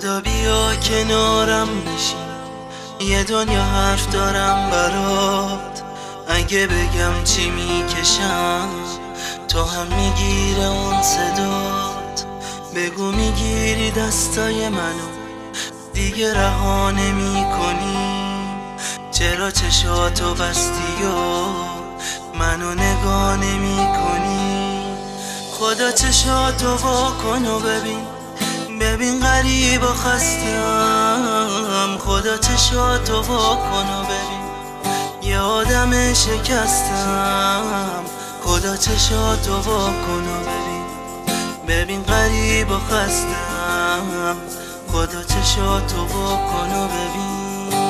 خدا بیا کنارم بشین، یه دنیا حرف دارم برات. اگه بگم چی میکشم تو هم میگیره اون صدات. بگو میگیری دستای منو دیگه رها نمی کنی. چرا چشاتو بستی و منو نگاه نمی کنی؟ خدا چشاتو واکن و ببین غریب و خستم. خدا چشاتو واکن و ببین یه آدم شکستم. خدا چشاتو واکن و ببین غریب و خستم. خدا چشاتو واکن و ببین.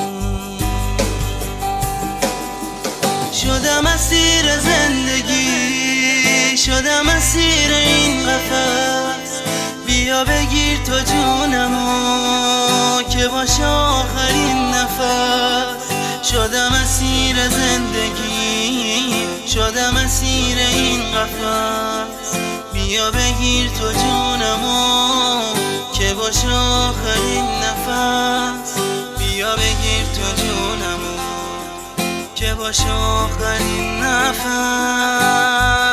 شدم اسیر زندگی، شدم اسیر این قفس. بیا بگیر تو جونمو که باشه آخرین نفس. شدم اسیر زندگی، شدم اسیر این قفس. بیا بگیر تو جونمو که باشه آخرین نفس. بیا بگیر تو جونمو که باشه آخرین نفس.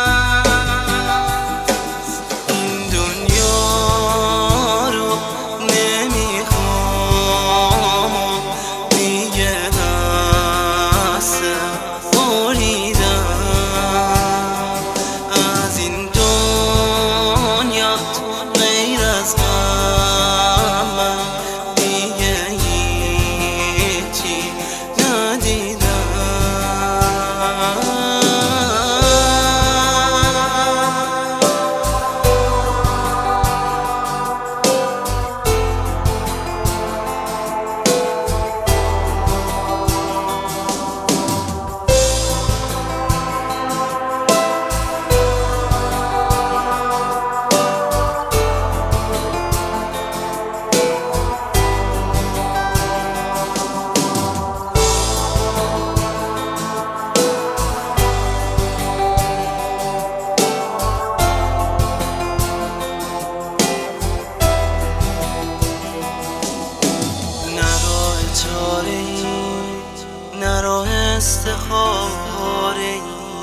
نه راه استخاره ای،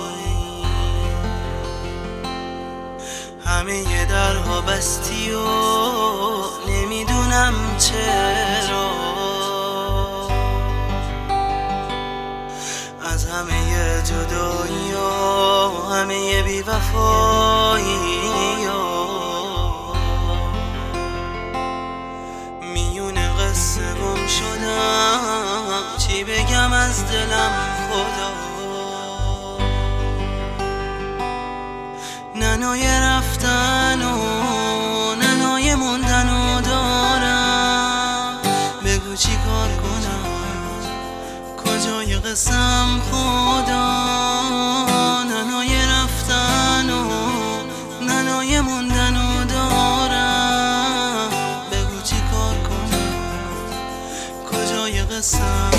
همه درها بستی و نمیدونم چرا. از همه جدایی و همه بی‌وفایی میون قصه گم شدم. چی بگم از دلم خدا؟ ننای رفتن و ننای موندن و دارم. بگو چی کار کنم، کجای قسم خدا؟ ننای رفتن و ننای موندن و دارم. بگو چی کار کنم، کجای قسم